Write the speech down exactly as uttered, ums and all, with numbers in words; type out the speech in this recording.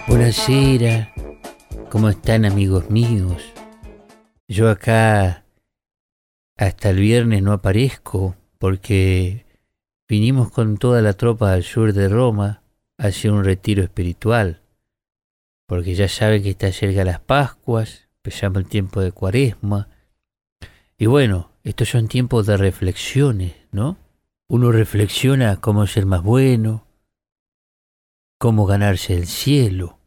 Buonasera, ¿cómo están amigos míos? Yo acá hasta el viernes no aparezco porque vinimos con toda la tropa al sur de Roma a hacer un retiro espiritual, porque ya saben que está cerca las Pascuas, empezamos el tiempo de Cuaresma, y bueno, estos son tiempos de reflexiones, ¿no? Uno reflexiona cómo ser más bueno, cómo ganarse el cielo.